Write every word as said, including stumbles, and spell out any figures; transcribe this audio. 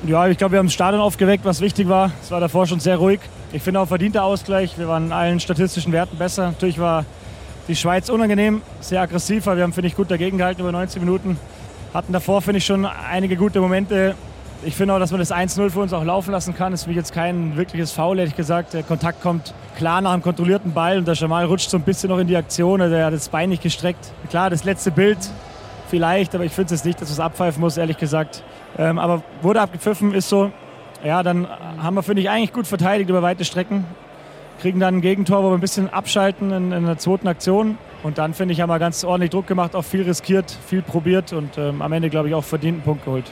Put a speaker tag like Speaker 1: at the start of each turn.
Speaker 1: Ja, ich glaube, wir haben das Stadion aufgeweckt, was wichtig war. Es war davor schon sehr ruhig. Ich finde auch verdienter Ausgleich. Wir waren in allen statistischen Werten besser. Natürlich war die Schweiz unangenehm, sehr aggressiv, aber wir haben, finde ich, gut dagegen gehalten über neunzig Minuten. Hatten davor, finde ich, schon einige gute Momente. Ich finde auch, dass man das eins null für uns auch laufen lassen kann. Das ist für mich jetzt kein wirkliches Foul, ehrlich gesagt. Der Kontakt kommt klar nach einem kontrollierten Ball und der Jamal rutscht so ein bisschen noch in die Aktion. Also er hat das Bein nicht gestreckt. Klar, das letzte Bild vielleicht, aber ich finde es nicht, dass es abpfeifen muss, ehrlich gesagt. Ähm, aber wurde abgepfiffen, ist so. Ja, dann haben wir, finde ich, eigentlich gut verteidigt über weite Strecken. Kriegen dann ein Gegentor, wo wir ein bisschen abschalten in, in der zweiten Aktion. Und dann, finde ich, haben wir ganz ordentlich Druck gemacht, auch viel riskiert, viel probiert und ähm, am Ende, glaube ich, auch verdient einen Punkt geholt.